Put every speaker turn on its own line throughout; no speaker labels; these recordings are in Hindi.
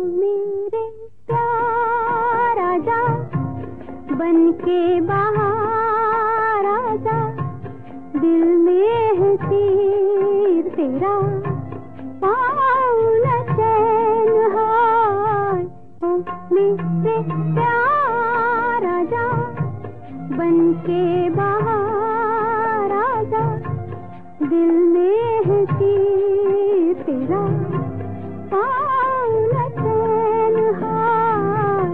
मेरे प्यार आजा, बन के बाहर आजा, दिल में है तीर तेरा, पाऊं न चैन हाय। ओ मेरे प्यार आजा, बन के बाहर आजा, दिल में है तीर तेरा, पाऊं न चैन हाय।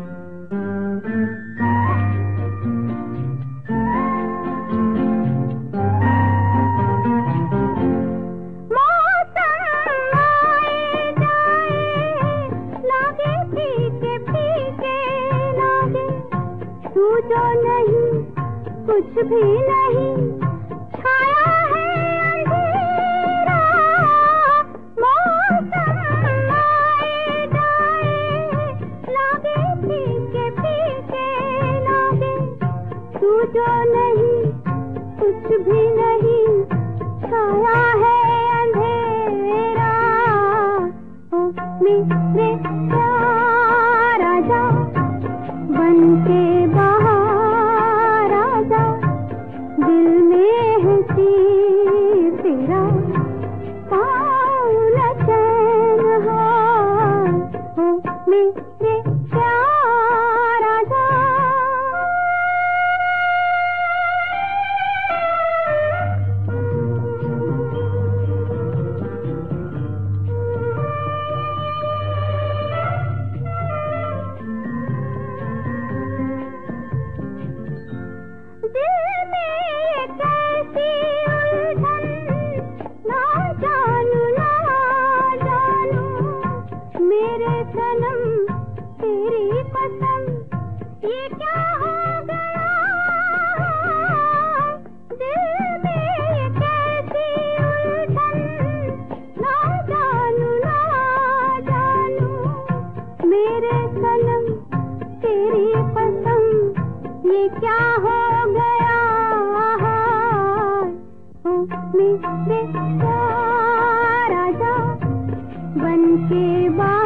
मौसम आए जाए लागे फीके फीके लागे, तू जो नहीं कुछ भी नहीं, छाया है अंधेरा। मौसम आए जाए लागे फीके फीके लागे, तू जो नहीं कुछ भी नहीं, छाया है अंधेरा। ओ मेरे प्यार आजा, बन के बाहर आजा, दिल में है तीर तेरा, पाऊं न चैन हाय। ओ मेरे प्यार आजा। दिल में ये कैसी उलझन, ना जानू मेरे सनम तेरी कसम, ये क्या हो गया। दिल में ये कैसी उलझन, ना जानू मेरे सनम तेरी कसम, ये क्या हो गया। ओ मेरे प्यार आजा, बन के